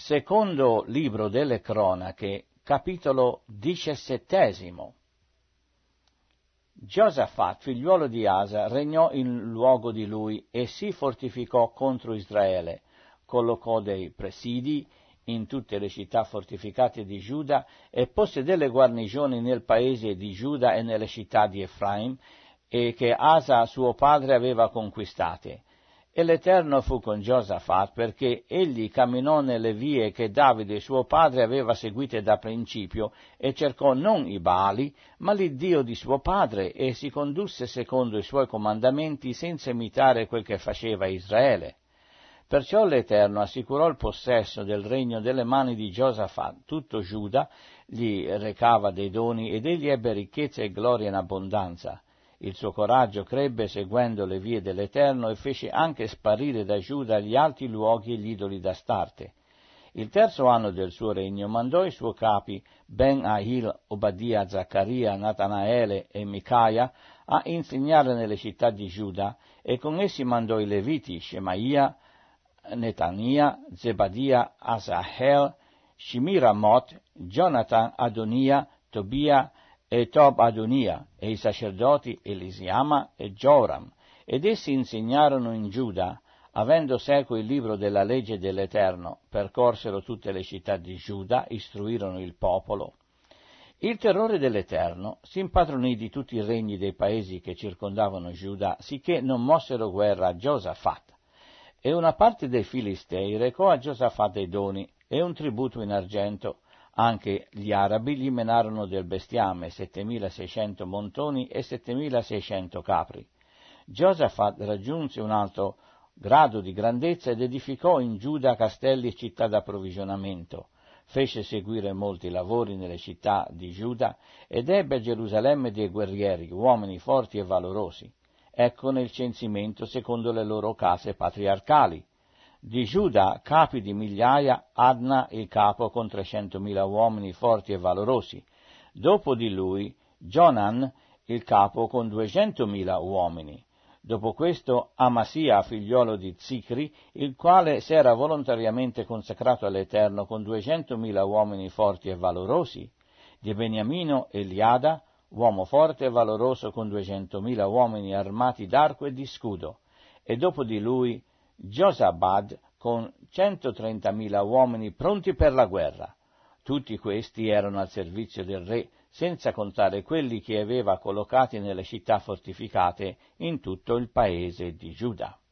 Secondo libro delle Cronache, capitolo 17. Giosafat, figliuolo di Asa, regnò in luogo di lui e si fortificò contro Israele, collocò dei presidi in tutte le città fortificate di Giuda e pose delle guarnigioni nel paese di Giuda e nelle città di Efraim, e che Asa suo padre aveva conquistate. E l'Eterno fu con Giosafat, perché egli camminò nelle vie che Davide suo padre aveva seguite da principio, e cercò non i Baali, ma l'Iddio di suo padre, e si condusse secondo i suoi comandamenti, senza imitare quel che faceva Israele. Perciò l'Eterno assicurò il possesso del regno delle mani di Giosafat. Tutto Giuda gli recava dei doni, ed egli ebbe ricchezza e gloria in abbondanza. Il suo coraggio crebbe seguendo le vie dell'Eterno, e fece anche sparire da Giuda gli alti luoghi e gli idoli d'Astarte. Il terzo anno del suo regno mandò i suoi capi Ben-Ahil, Obadia, Zaccaria, Natanaele e Micaia a insegnare nelle città di Giuda, e con essi mandò i Leviti Shemaia, Netania, Zebadia, Asahel, Shimiramot, Jonathan, Adonia, Tobia e Tob Adonia, e i sacerdoti Elisiama e Joram, ed essi insegnarono in Giuda, avendo seco il libro della legge dell'Eterno, percorsero tutte le città di Giuda, istruirono il popolo. Il terrore dell'Eterno si impadronì di tutti i regni dei paesi che circondavano Giuda, sicché non mossero guerra a Giosafat. E una parte dei Filistei recò a Giosafat dei doni e un tributo in argento. Anche gli arabi gli menarono del bestiame, 7.600 montoni e 7.600 capri. Giosafat raggiunse un alto grado di grandezza ed edificò in Giuda castelli e città d'approvvigionamento. Fece seguire molti lavori nelle città di Giuda ed ebbe a Gerusalemme dei guerrieri, uomini forti e valorosi. Ecco nel censimento secondo le loro case patriarcali. Di Giuda, capi di migliaia, Adna il capo con 300.000 uomini forti e valorosi. Dopo di lui, Jonan il capo con 200.000 uomini. Dopo questo, Amasia, figliolo di Zicri, il quale s'era volontariamente consacrato all'Eterno con 200.000 uomini forti e valorosi. Di Beniamino, Eliada, uomo forte e valoroso con 200.000 uomini armati d'arco e di scudo. E dopo di lui, Josabad con 130.000 uomini pronti per la guerra. Tutti questi erano al servizio del re, senza contare quelli che aveva collocati nelle città fortificate in tutto il paese di Giuda.